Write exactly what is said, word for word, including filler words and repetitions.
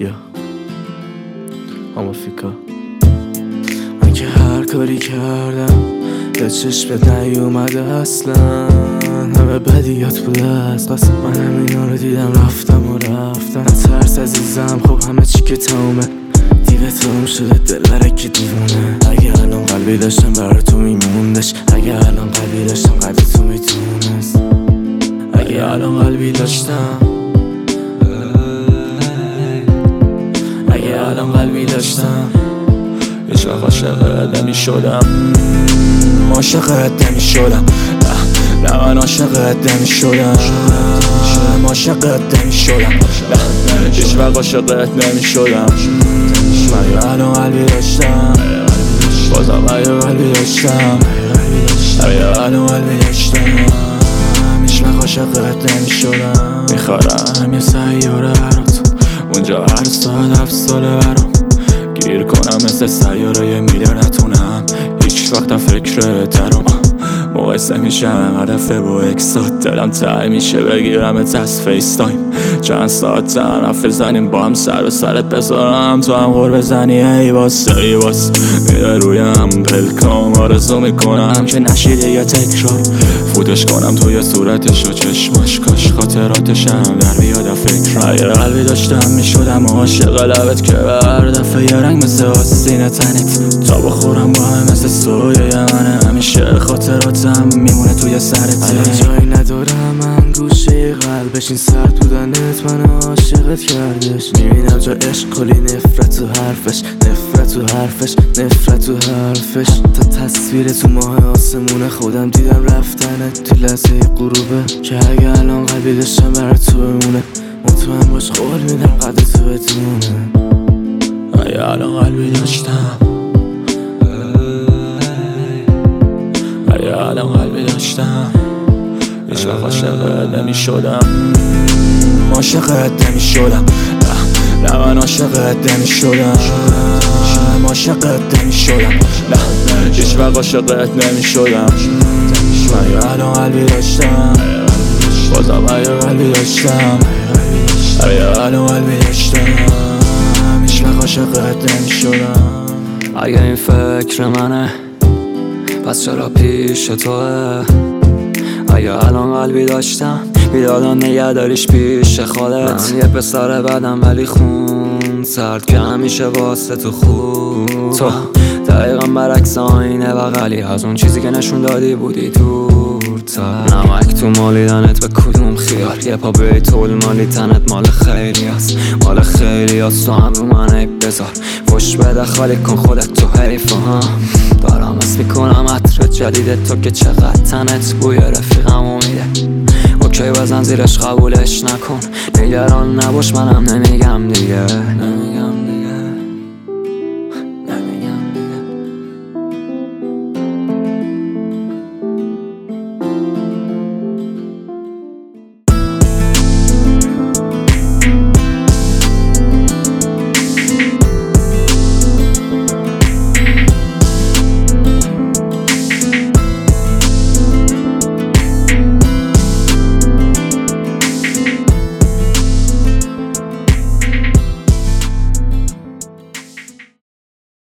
یا آمافیکا. من که هر کاری کردم به چشمت نیومده اصلا، همه بدیات بوده از قصد. من همینا رو دیدم رفتم و رفتم. ترس عزیزم خب همه چی که تمومه، دیگه تموم شده دل بره که دیوونه. اگه الان قلبی داشتم برای تو میموندش، اگه الان قلبی داشتم قد تو میتونست، اگه الان قلبی داشتم، اگه الان قلبی داشتم هیچ وقت عاشقت نمیشدم. عاشقت نمیشدم، نه من عاشقت نمیشدم، عاشقت نمیشدم، هیچ وقت عاشقت نمیشدم. اگه الان قلبی داشتم بازم اگه قلبی داشتم، اگه الان قلبی داشتم هیچ وقت عاشقت نمیشدم. میخوارم یه سیاره برات اونجا هر ساعت هفت ساله برام گیر کنم، مثل سیاره میلیون نتونم هیچ وقت فکر ترام. مقایسه میشم هر دفعه با اکسات، دلم تای میشه بگیرم از فیس تایم. چند ساعت حرف بزنیم با هم، سر به سرت بذارم تو هم غور بزنی. ای باس ای باس میره رویم پلکام، آرزو میکنم که نشیده یه تکرار فوتش کنم توی صورتش و چشماش، کاش خاطراتشم در بیاد فکر. اگه قلبی داشتم میشدم عاشق لبت که بر دفعه یه رنگ مثل آستین تنت، تا بخورم با هم مثل سویه منه، همیشه خاطراتم میمونه توی سرت. الان جایی ندارم من گوشه قلبش، این سرد بودنت من عاشقت کردش. میبینم جا عشق کلی نفرت تو حرفش، نفرت تو حرفش، نفرت تو حرفش. تا تصویر تو ماه آسمونه خودم دیدم رفتنت تو لحظه غروبه، که اگه الان قلبی داشتم برای تو بمونه، مطمئن باش قول میدم قد تو بتونه. اگه الان قلبی داشتم، اگه الان قلبی داشتم هیچ وقت عاشقت نمیشدم، عاشقت نمیشدم، نه من عاشقت نمیشدم، عاشقت نمیشدم، نه هیچ وقت عاشقت نمیشدم. اگه الان قلبی داشتم بازم اگه قلبی داشتم، اگه الان قلبی داشتم هیچ وقت عاشقت نمیشدم. اگه این فکر منه پس چرا پیش توه؟ اگه الان قلبی داشتم بیدادم نگه داریش پیش خودت. من یه پسر بدم ولی خون سرد که همیشه واسه تو خوب. تو دقیقا برعکس آینه بغلی از اون چیزی که نشون دادی بودی دورتر. نمک تو مالیدنت به کدوم خیال، یه پا به طول مالی تنت مال خیلی هست، مال خیلی هست. تو هم رو من عیب بذار، فش بده خالی کن خودت تو حیف هم. دارم حس میکنم عطر جدید تو که چقدر تنت بوی رفیقمو میده. اوکی بزن زیرش قبولش نکن، نگران نباش منم نمیگم دیگه.